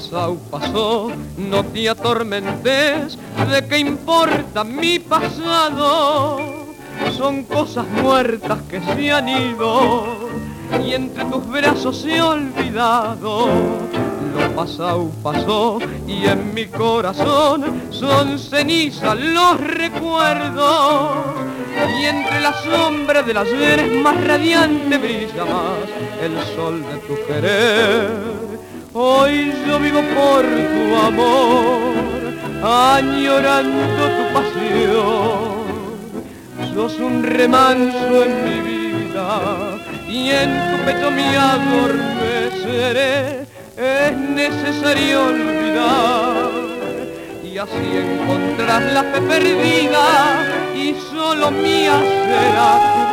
pasado pasó, no te atormentes, ¿de qué importa mi pasado? Son cosas muertas que se han ido y entre tus brazos se ha olvidado. Lo pasado pasó y en mi corazón son cenizas los recuerdos. Y entre la sombra del ayer es más radiante, brilla más el sol de tu querer. Hoy yo vivo por tu amor, añorando tu pasión. Sos un remanso en mi vida y en tu pecho mi adormeceré. Es necesario olvidar y así encontrarás la fe perdida y solo mía será tu